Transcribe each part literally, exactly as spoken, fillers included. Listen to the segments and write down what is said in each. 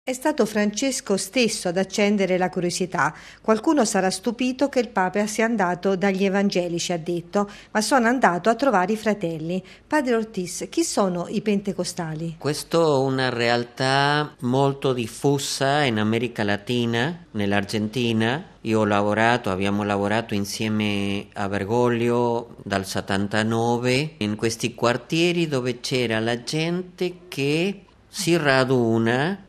È stato Francesco stesso ad accendere la curiosità. Qualcuno sarà stupito che il Papa sia andato dagli evangelici, ha detto, ma sono andato a trovare i fratelli. Padre Ortiz, chi sono i pentecostali? Questo è una realtà molto diffusa in America Latina, nell'Argentina. Io ho lavorato, abbiamo lavorato insieme a Bergoglio dal settantanove in questi quartieri dove c'era la gente che si raduna,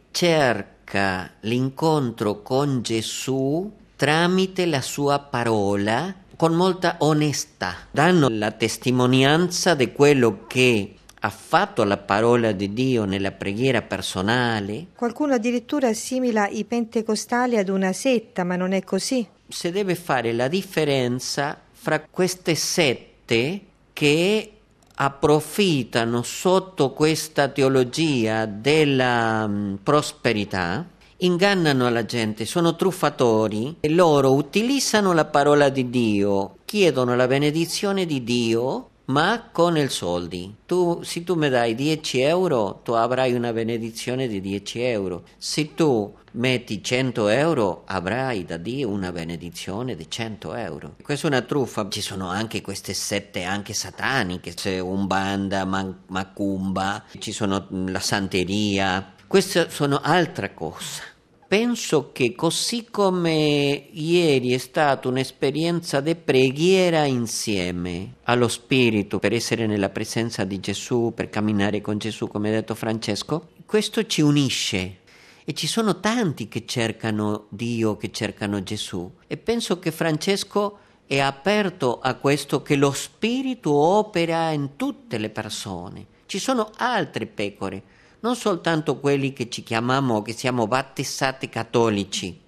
cerca l'incontro con Gesù tramite la sua parola con molta onestà. Danno la testimonianza di quello che ha fatto la parola di Dio nella preghiera personale. Qualcuno addirittura assimila i pentecostali ad una setta, ma non è così. Si deve fare la differenza fra queste sette che approfittano sotto questa teologia della um, prosperità, ingannano la gente, sono truffatori e loro utilizzano la parola di Dio, chiedono la benedizione di Dio ma con i soldi. Tu, se tu mi dai dieci euro, tu avrai una benedizione di dieci euro. Se tu metti cento euro, avrai da Dio una benedizione di cento euro. Questa è una truffa. Ci sono anche queste sette anche sataniche, c'è Umbanda, Man- Macumba, ci sono la santeria. Queste sono altra cosa. Penso che così come ieri è stata un'esperienza di preghiera insieme allo Spirito per essere nella presenza di Gesù, per camminare con Gesù, come ha detto Francesco, questo ci unisce e ci sono tanti che cercano Dio, che cercano Gesù e penso che Francesco è aperto a questo, che lo Spirito opera in tutte le persone. Ci sono altre pecore, non soltanto quelli che ci chiamiamo, che siamo battezzati cattolici.